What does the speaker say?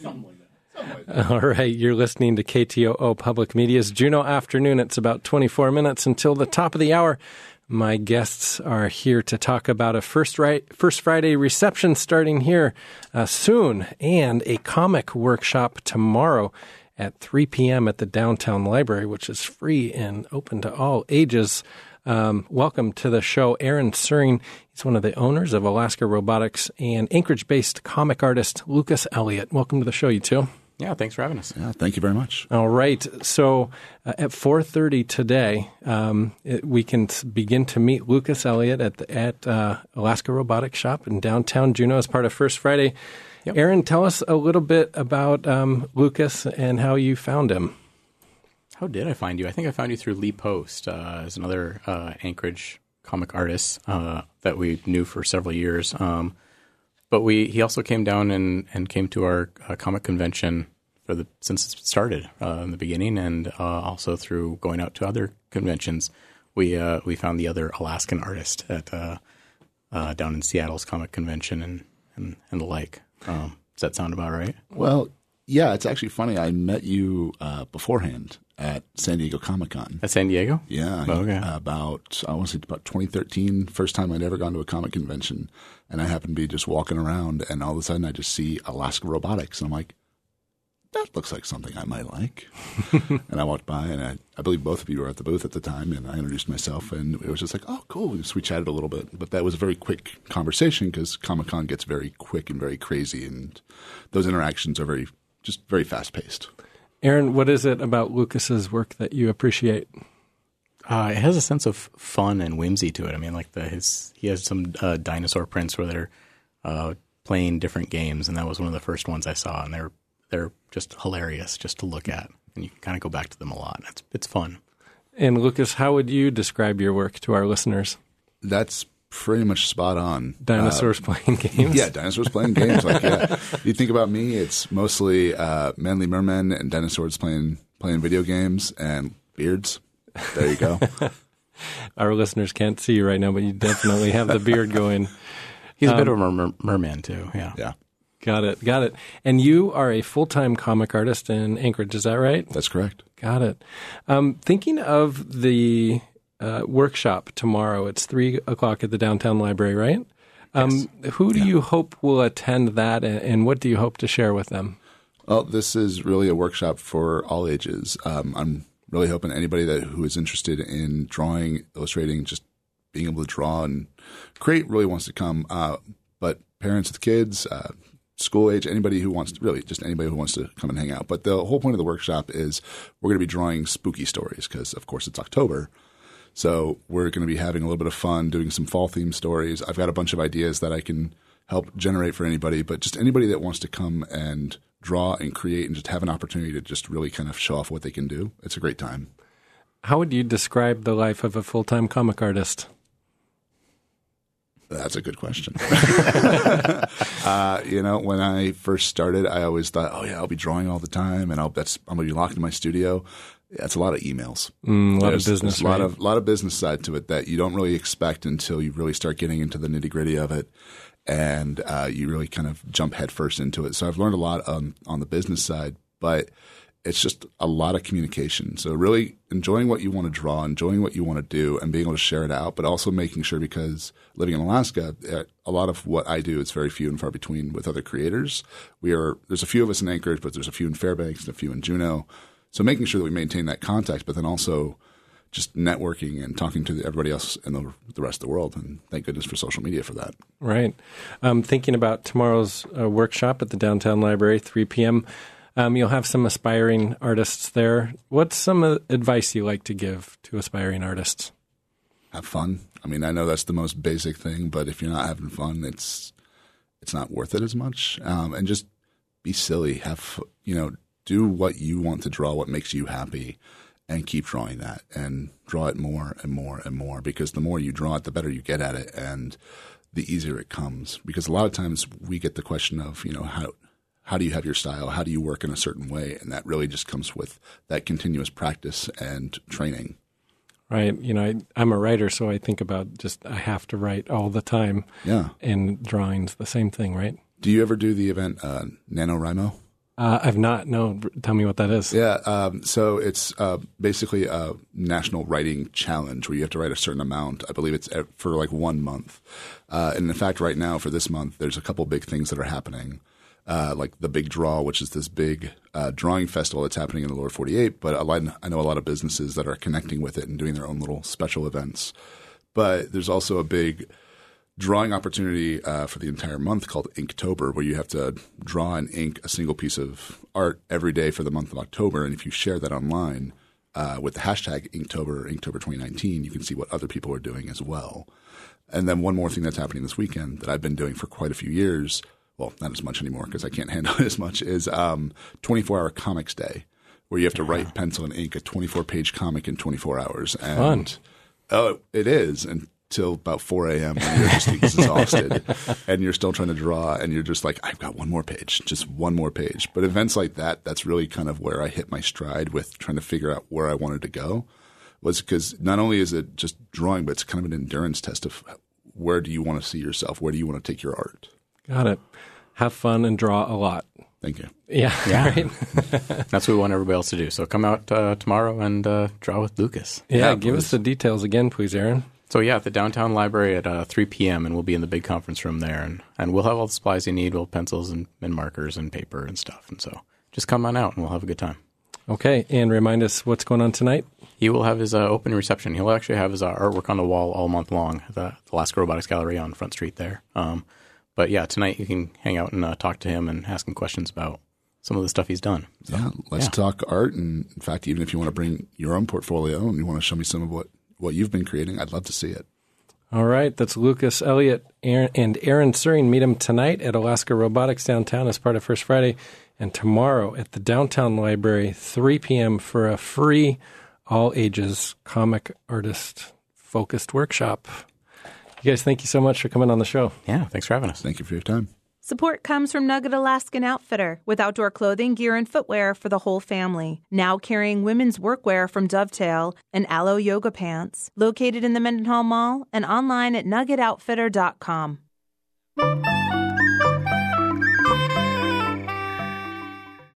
All right, you're listening to KTOO Public Media's Juneau Afternoon. It's about 24 minutes until the top of the hour. My guests are here to talk about a First Friday reception starting here soon and a comic workshop tomorrow at 3 p.m. at the Downtown Library, which is free and open to all ages. Welcome to the show, Aaron Suring. He's one of the owners of Alaska Robotics, and Anchorage-based comic artist Lucas Elliott. Welcome to the show, you two. Yeah, thanks for having us. Yeah, thank you very much. All right. So at 4:30 today, we can begin to meet Lucas Elliott at Alaska Robotics Shop in downtown Juneau as part of First Friday. Yep. Aaron, tell us a little bit about Lucas and how you found him. How did I find you? I think I found you through Lee Post as another Anchorage comic artist that we knew for several years. But he also came down and came to our comic convention since it started in the beginning, and also through going out to other conventions. We found the other Alaskan artist at down in Seattle's comic convention and the like. Does that sound about right? Well, yeah, it's actually funny. I met you beforehand at San Diego Comic-Con. At San Diego? Yeah. Okay. About 2013, first time I'd ever gone to a comic convention. And I happened to be just walking around, and all of a sudden I just see Alaska Robotics. And I'm like, that looks like something I might like. And I walked by, and I believe both of you were at the booth at the time, and I introduced myself, and it was just like, oh, cool. So we chatted a little bit. But that was a very quick conversation because Comic-Con gets very quick and very crazy, and those interactions are very fast-paced. Aaron, what is it about Lucas's work that you appreciate? It has a sense of fun and whimsy to it. I mean, like he has some dinosaur prints where they're playing different games, and that was one of the first ones I saw, and they're just hilarious just to look at, and you can kind of go back to them a lot. It's fun. And Lucas, how would you describe your work to our listeners? That's pretty much spot on. Dinosaurs playing games? Yeah, dinosaurs playing games. You think about me, it's mostly manly mermen and dinosaurs playing video games and beards. There you go. Our listeners can't see you right now, but you definitely have the beard going. He's a bit of a merman too. Yeah. Got it. And you are a full-time comic artist in Anchorage, is that right? That's correct. Got it. Thinking of the workshop tomorrow, it's 3 o'clock at the Downtown Library, right? Yes. Who do you hope will attend that, and what do you hope to share with them? Well, this is really a workshop for all ages. I'm really hoping anybody who is interested in drawing, illustrating, just being able to draw and create really wants to come. But parents with kids, school age, anybody who wants to come and hang out. But the whole point of the workshop is we're going to be drawing spooky stories because, of course, it's October. So we're going to be having a little bit of fun doing some fall-themed stories. I've got a bunch of ideas that I can help generate for anybody, but just anybody that wants to come and draw and create and just have an opportunity to just really kind of show off what they can do. It's a great time. How would you describe the life of a full-time comic artist? That's a good question. When I first started, I always thought, oh yeah, I'll be drawing all the time, and I'm going to be locked in my studio. That's a lot of emails. A lot of business. There's a lot of business side to it that you don't really expect until you really start getting into the nitty gritty of it, and you really kind of jump headfirst into it. So I've learned a lot on the business side, but it's just a lot of communication. So really enjoying what you want to draw, enjoying what you want to do, and being able to share it out, but also making sure, because living in Alaska, a lot of what I do is very few and far between with other creators. There's a few of us in Anchorage, but there's a few in Fairbanks and a few in Juneau. So making sure that we maintain that contact, but then also just networking and talking to everybody else in the rest of the world. And thank goodness for social media for that. Right. Thinking about tomorrow's workshop at the Downtown Library, 3 p.m., you'll have some aspiring artists there. What's some advice you like to give to aspiring artists? Have fun. I mean, I know that's the most basic thing, but if you're not having fun, it's not worth it as much. And just be silly. Do what you want to draw, what makes you happy, and keep drawing that and draw it more and more and more, because the more you draw it, the better you get at it and the easier it comes. Because a lot of times we get the question of, how do you have your style? How do you work in a certain way? And that really just comes with that continuous practice and training. Right. I'm a writer, so I think about I have to write all the time. Yeah. And drawing's the same thing, right? Do you ever do the event NaNoWriMo? I've not. No, tell me what that is. Yeah, so it's basically a national writing challenge where you have to write a certain amount. I believe it's for like 1 month. And in fact, right now for this month, there's a couple big things that are happening, like the Big Draw, which is this big drawing festival that's happening in the lower 48. But I know a lot of businesses that are connecting with it and doing their own little special events. But there's also a big drawing opportunity for the entire month called Inktober, where you have to draw and ink a single piece of art every day for the month of October. And if you share that online with the hashtag Inktober, Inktober 2019, you can see what other people are doing as well. And then one more thing that's happening this weekend that I've been doing for quite a few years, well, not as much anymore because I can't handle it as much, is 24-hour Comics Day, where you have to write pencil and ink a 24-page comic in 24 hours. And, Fun. Oh, it is. Until about 4 a.m. when you're just exhausted and you're still trying to draw and you're just like, I've got one more page, just one more page. But events like that, that's really kind of where I hit my stride with trying to figure out where I wanted to go, was because not only is it just drawing, but it's kind of an endurance test of where do you want to see yourself? Where do you want to take your art? Got it. Have fun and draw a lot. Thank you. Yeah. Right? That's what we want everybody else to do. So come out tomorrow and draw with Lucas. Yeah, give us the details again, please, Aaron. So yeah, at the downtown library at 3 p.m. and we'll be in the big conference room there, and we'll have all the supplies you need, we'll have pencils and markers and paper and stuff. And so just come on out and we'll have a good time. Okay, and remind us what's going on tonight. He will have his open reception. He'll actually have his artwork on the wall all month long at the Alaska Robotics Gallery on Front Street there. But yeah, tonight you can hang out and talk to him and ask him questions about some of the stuff he's done. So, yeah, let's talk art. And in fact, even if you want to bring your own portfolio and you want to show me some of what you've been creating, I'd love to see it. All right. That's Lucas Elliott and Aaron Suring. Meet them tonight at Alaska Robotics downtown as part of First Friday, and tomorrow at the Downtown Library, 3 p.m. for a free all-ages comic artist-focused workshop. You guys, thank you so much for coming on the show. Yeah, thanks for having us. Thank you for your time. Support comes from Nugget Alaskan Outfitter, with outdoor clothing, gear, and footwear for the whole family. Now carrying women's workwear from Dovetail and Aloe Yoga Pants. Located in the Mendenhall Mall and online at nuggetoutfitter.com.